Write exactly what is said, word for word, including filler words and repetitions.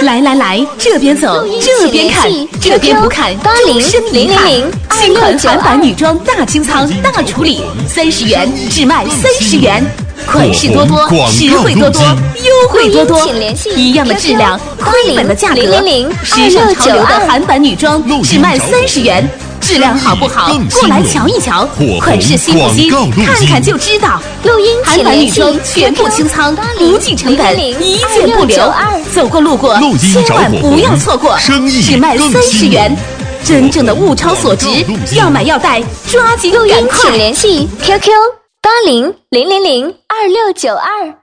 来来来，这边走，这边看，这边不看，终身一看。新款韩版女装大清仓大处理，三十元只卖三十元，款式多多，实惠多多，优惠多多，一样的质量，亏本的价格，时尚潮流的韩版女装只卖三十元。质量好不好？过来瞧一瞧，款式新不新？看看就知道。 录音韩版女装全部清仓，不计成本，一件不留。走过路过，千万不要错过，只卖三十元，真正的物超所值。要买要带，抓紧录音赶快！ 请联系 Q Q 八零零零零二六九二。